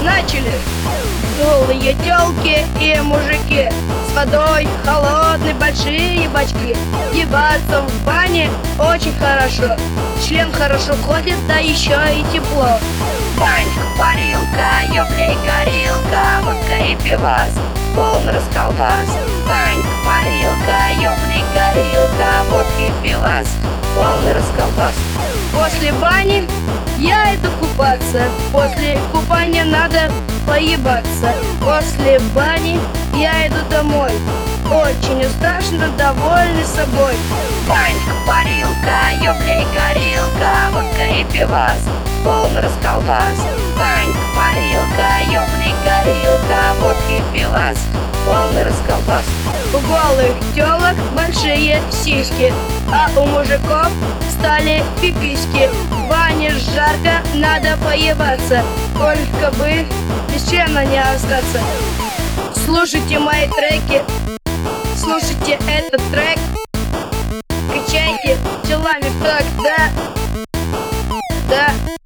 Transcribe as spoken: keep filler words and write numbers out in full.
Начали. Голые телки и мужики с водой холодной, большие бачки. Ебаться в бане очень хорошо. Член хорошо ходит, да еще и тепло. Банька, парилка, ёбли, горилка, водка и пивас, полный расколбас. Банька, парилка, ёбли, горилка, водка и пивас, полный расколбас. После бани я иду купаться. После купания надо поебаться. После бани я иду домой, очень уставший, довольный собой. Банька, парилка, ёбли, горилка, водка и пивас, полный расколбас. Банька, парилка, ёбли, горилка, водка и пивас, полный расколбас. У голых телок большие сиськи, а у мужиков стали пиписьки. В бане жарко, надо поебаться, только бы без члена не остаться. Слушайте мои треки, слушайте этот трек, качайте телами так, да, да.